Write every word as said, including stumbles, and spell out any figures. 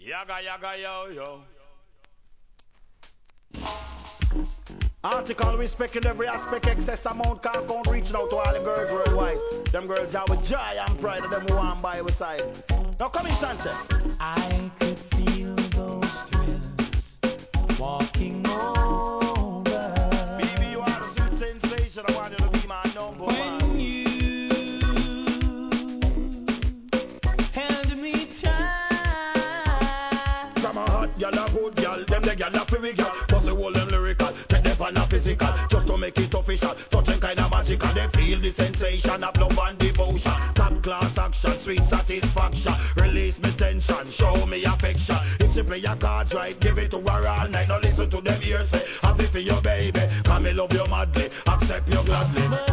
Yaga yaga yo yo. Article respect in every aspect, excess amount can't count, reaching out to all the girls worldwide. Them girls are with joy and pride of them who want by our side. Now come in, Sanchez. I could feel those thrills walking over. Baby, you are the sweet sensation. I want you to be my number when one. When you held me tight. From a hot gal, a good gal, them the gal a free gal. Bust the whole them lyrical, take them on a physical, just to make it official. Touching kind of magical, they feel the sensation of love and devotion. Top class action, sweet satisfaction. Release me tension, show me affection. If she play your cards right, give it to her all night. Now listen to them ears say, happy for your baby, come me love you madly, accept you gladly.